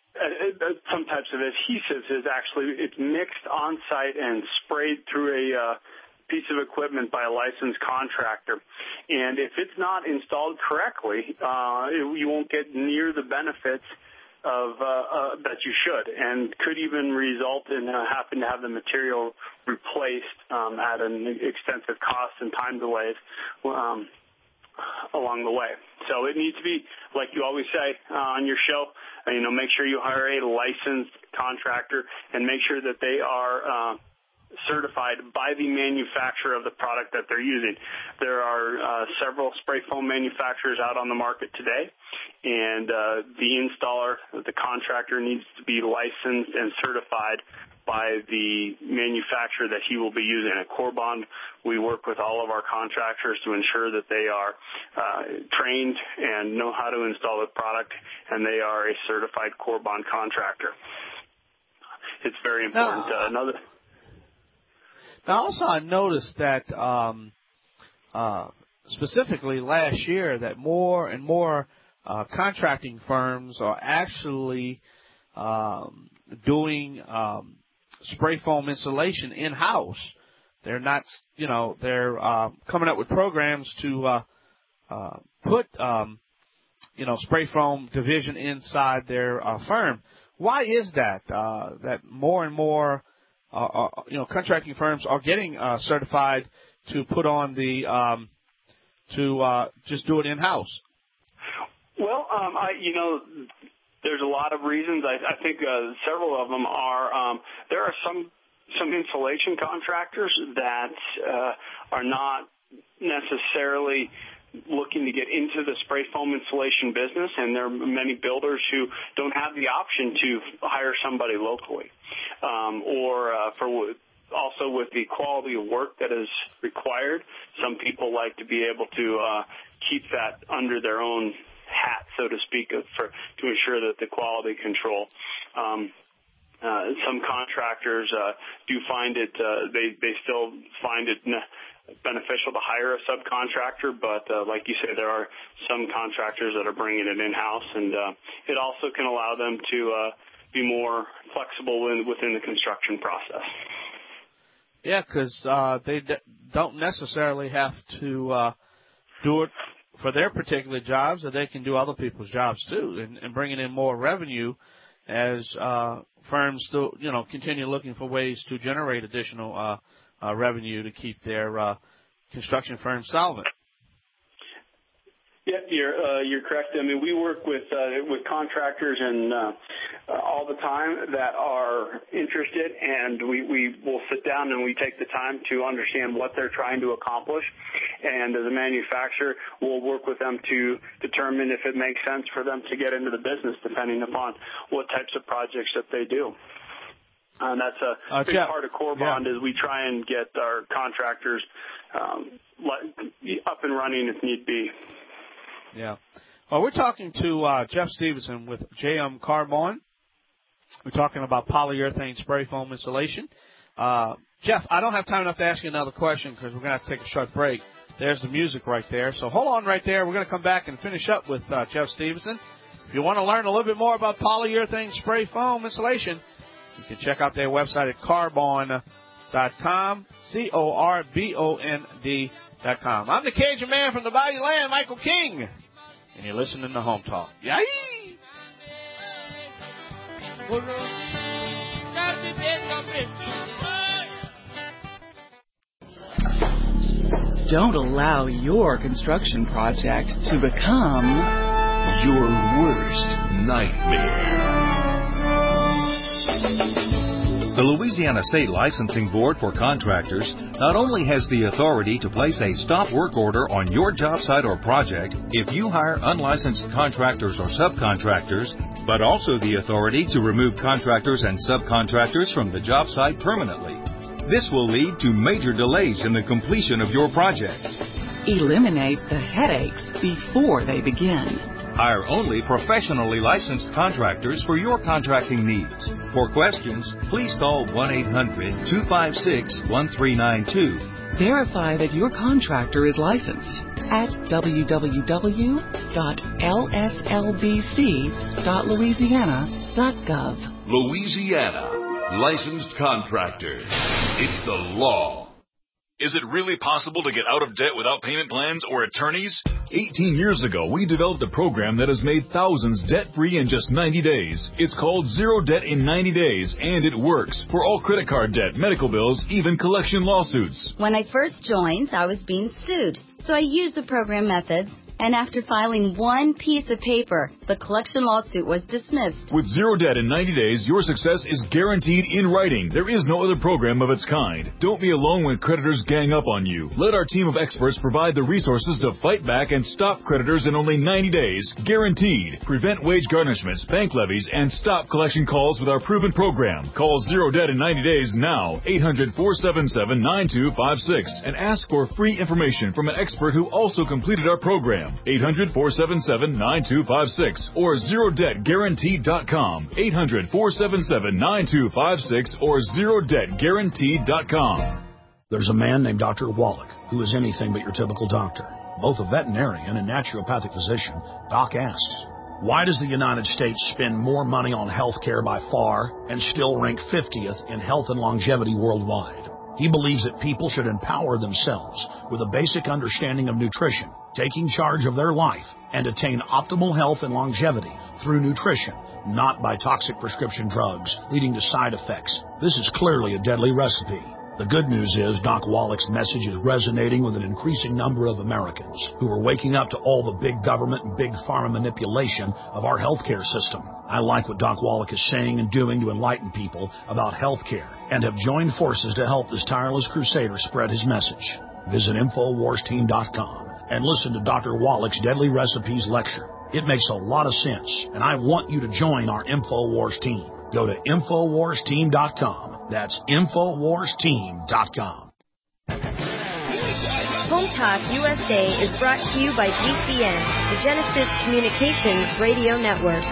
some types of adhesives, is actually it's mixed on site and sprayed through a uh, piece of equipment by a licensed contractor. And if it's not installed correctly, uh, it, you won't get near the benefits of uh, uh, that you should, and could even result in uh, having to have the material replaced um, at an extensive cost and time delays um, along the way. So it needs to be, like you always say uh, on your show, uh, you know, make sure you hire a licensed contractor and make sure that they are uh, certified by the manufacturer of the product that they're using. There are uh, several spray foam manufacturers out on the market today, and uh, the installer, the contractor, needs to be licensed and certified by the manufacturer that he will be using. At Corbond, we work with all of our contractors to ensure that they are uh, trained and know how to install the product, and they are a certified Corbond contractor. It's very important.
Now,
uh, another
Now, also, I noticed that um, uh, specifically last year that more and more uh, contracting firms are actually um, doing um, spray foam insulation in-house. They're not, you know, they're uh, coming up with programs to uh, uh, put, um, you know, spray foam division inside their uh, firm. Why is that? Uh, that more and more Uh, uh, you know, contracting firms are getting uh, certified to put on the um, to uh, just do it in house.
Well, um, I, you know, there's a lot of reasons. I, I think uh, several of them are. Um, there are some some insulation contractors that uh, are not necessarily looking to get into the spray foam insulation business, and there are many builders who don't have the option to hire somebody locally. Um, or uh, for also with the quality of work that is required, some people like to be able to uh, keep that under their own hat, so to speak, for to ensure that the quality control. Um, uh, some contractors uh, do find it; uh, they they still find it beneficial to hire a subcontractor, but uh, like you say, there are some contractors that are bringing it in-house, and uh, it also can allow them to uh, be more flexible in, within the construction process.
Yeah, because uh, they d- don't necessarily have to uh, do it for their particular jobs, that they can do other people's jobs too, and, and bringing in more revenue as uh, firms still, you know, continue looking for ways to generate additional uh, uh, revenue to keep their uh, construction firms solvent.
Yeah, you're uh, you're correct. I mean, we work with uh, with contractors and uh, uh, all the time that are interested, and we, we will sit down and we take the time to understand what they're trying to accomplish. And as a manufacturer, we'll work with them to determine if it makes sense for them to get into the business, depending upon what types of projects that they do. And that's a
uh,
big
Jeff,
part of Corbond
yeah.
is we try and get our contractors um, up and running if need be.
Yeah. Well, we're talking to uh, Jeff Stevenson with J M Carbon. We're talking about polyurethane spray foam insulation. Uh, Jeff, I don't have time enough to ask you another question because we're going to have to take a short break. There's the music right there. So hold on right there. We're going to come back and finish up with uh, Jeff Stevenson. If you want to learn a little bit more about polyurethane spray foam insulation, you can check out their website at carbon dot com, C O R B O N D dot com. I'm the Cajun man from the Bayou Land, Michael King, and you're listening to Home Talk. Yay!
Got to get some Don't allow your construction project to become
your worst nightmare.
The Louisiana State Licensing Board for Contractors not only has the authority to place a stop work order on your job site or project if you hire unlicensed contractors or subcontractors, but also the authority to remove contractors and subcontractors from the job site permanently. This will lead to major delays in the completion of your project.
Eliminate the headaches before they begin.
Hire only professionally licensed contractors for your contracting needs. For questions, please call one eight hundred two five six one three nine two.
Verify that your contractor is licensed at w w w dot l s l b c dot louisiana dot gov.
Louisiana Licensed Contractor. It's the law.
Is it really possible to get out of debt without payment plans or attorneys? eighteen years ago, we developed a program that has made thousands debt-free in just ninety days. It's called Zero Debt in ninety days, and it works for all credit card debt, medical bills, even collection lawsuits.
When I first joined, I was being sued, so I used the program methods. And after filing one piece of paper, the collection lawsuit was dismissed.
With Zero Debt in ninety days, your success is guaranteed in writing. There is no other program of its kind. Don't be alone when creditors gang up on you. Let our team of experts provide the resources to fight back and stop creditors in only ninety days. Guaranteed. Prevent wage garnishments, bank levies, and stop collection calls with our proven program. Call Zero Debt in ninety days now, eight hundred four seven seven nine two five six, and ask for free information from an expert who also completed our program. eight hundred four seven seven nine two five six or zero debt guaranteed dot com. eight hundred four seven seven nine two five six or zero debt guaranteed dot com.
There's a man named Doctor Wallach who is anything but your typical doctor. Both a veterinarian and naturopathic physician, Doc asks, why does the United States spend more money on health care by far and still rank fiftieth in health and longevity worldwide? He believes that people should empower themselves with a basic understanding of nutrition, taking charge of their life, and attain optimal health and longevity through nutrition, not by toxic prescription drugs leading to side effects. This is clearly a deadly recipe. The good news is Doc Wallach's message is resonating with an increasing number of Americans who are waking up to all the big government and big pharma manipulation of our healthcare system. I like what Doc Wallach is saying and doing to enlighten people about healthcare and have joined forces to help this tireless crusader spread his message. Visit infowars team dot com and listen to Doctor Wallach's Deadly Recipes lecture. It makes a lot of sense, and I want you to join our InfoWars team. Go to infowars team dot com. That's infowars team dot com.
Home Talk U S A is brought to you by G C N, the Genesis Communications Radio Network.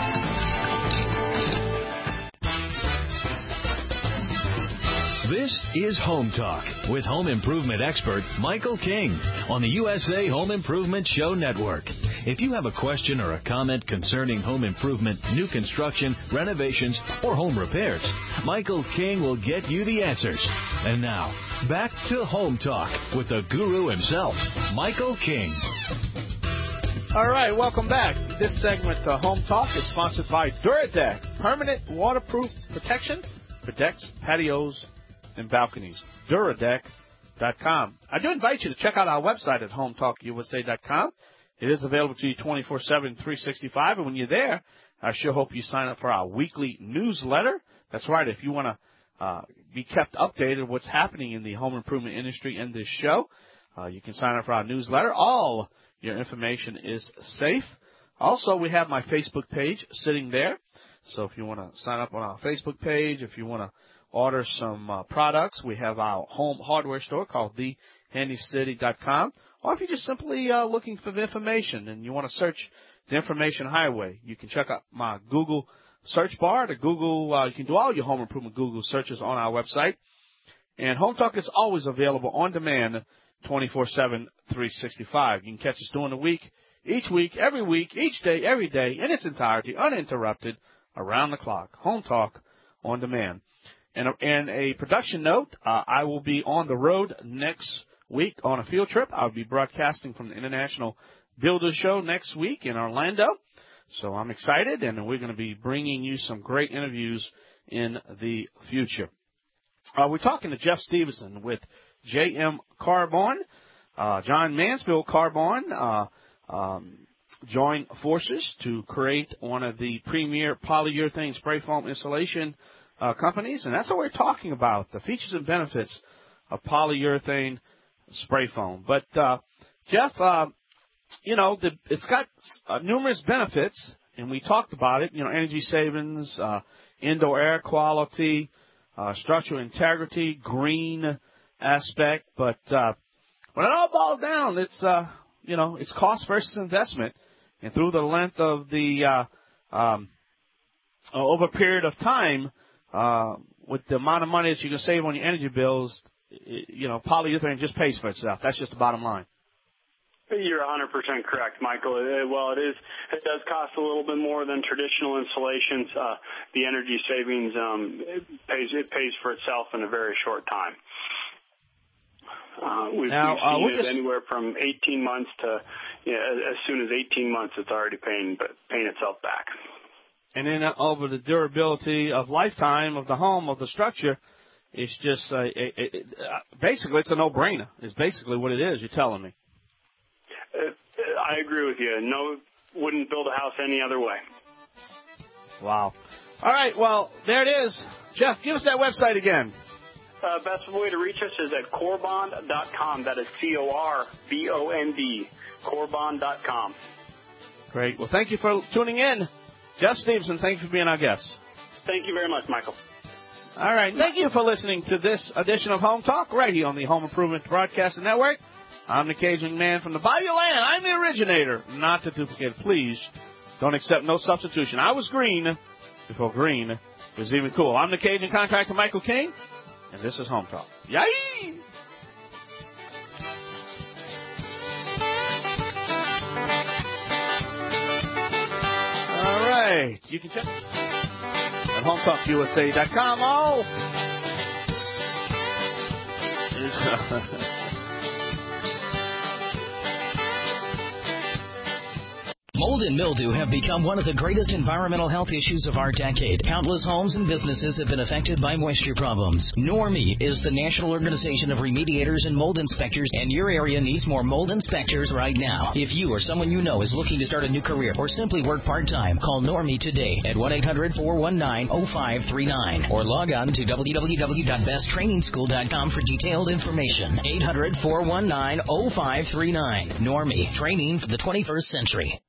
This is Home Talk with home improvement expert Michael King on the U S A Home Improvement Show Network. If you have a question or a comment concerning home improvement, new construction, renovations, or home repairs, Michael King will get you the answers. And now, back to Home Talk with the guru himself, Michael King.
All right, welcome back. This segment, uh, Home Talk, is sponsored by Duradeck, permanent waterproof protection for decks, patios, and balconies. Duradeck dot com. I do invite you to check out our website at home talk u s a dot com. It is available to you twenty-four seven, three sixty-five, and when you're there, I sure hope you sign up for our weekly newsletter. That's right, if you want to uh, be kept updated with what's happening in the home improvement industry and this show, uh, you can sign up for our newsletter. All your information is safe. Also, we have my Facebook page sitting there. So if you want to sign up on our Facebook page, if you want to order some uh, products, we have our home hardware store called the handy city dot com. Or if you're just simply uh, looking for the information and you want to search the information highway, you can check out my Google search bar. The Google, uh, you can do all your home improvement Google searches on our website. And Home Talk is always available on demand twenty-four seven, three sixty-five. You can catch us during the week, each week, every week, each day, every day, in its entirety, uninterrupted, around the clock. Home Talk on demand. And a, and a production note, uh, I will be on the road next week on a field trip. I'll be broadcasting from the International Builders Show next week in Orlando. So I'm excited, and we're going to be bringing you some great interviews in the future. Uh, we're talking to Jeff Stevenson with J M Carbon. uh, John Mansfield Carbon uh, um, joined forces to create one of the premier polyurethane spray foam insulation uh, companies, and that's what we're talking about, the features and benefits of polyurethane spray foam. But, uh, Jeff, uh, you know, the, it's got uh, numerous benefits, and we talked about it, you know, energy savings, uh, indoor air quality, uh, structural integrity, green aspect. But uh, when it all boils down, it's, uh, you know, it's cost versus investment. And through the length of the, uh, um, over a period of time, uh, with the amount of money that you can save on your energy bills, you know, polyurethane just pays for itself. That's just the bottom line.
You're one hundred percent correct, Michael. Well, it is. It does cost a little bit more than traditional insulations. Uh, the energy savings um, it pays. It pays for itself in a very short time. Uh, we've,
now,
we've seen
uh,
it
just...
anywhere from eighteen months to, you know, as soon as eighteen months, it's already paying, but paying itself back.
And then uh, over the durability of lifetime of the home, of the structure, it's just uh, it, it, uh, basically it's a no-brainer. It's basically what it is. You're telling me.
Uh, I agree with you. No, wouldn't build a house any other way.
Wow. All right. Well, there it is. Jeff, give us that website again.
Uh, best way to reach us is at corbond dot com. That is C O R B O N D, corbond dot com.
Great. Well, thank you for tuning in. Jeff Stevenson, thank you for being our guest.
Thank you very much, Michael.
All right. Thank you for listening to this edition of Home Talk right here on the Home Improvement Broadcasting Network. I'm the Cajun Man from the Bayou Land. I'm the originator, not the duplicate. Please don't accept no substitution. I was green before green was even cool. I'm the Cajun contractor, Michael King, and this is Home Talk. Yay! All right. You can check at home talk U S A dot com. Oh!
Mold and mildew have become one of the greatest environmental health issues of our decade. Countless homes and businesses have been affected by moisture problems. NORMI is the National Organization of Remediators and Mold Inspectors, and your area needs more mold inspectors right now. If you or someone you know is looking to start a new career or simply work part-time, call NORMI today at one eight hundred four one nine oh five three nine or log on to w w w dot best training school dot com for detailed information. eight hundred four one nine oh five three nine. NORMI, training for the twenty-first century.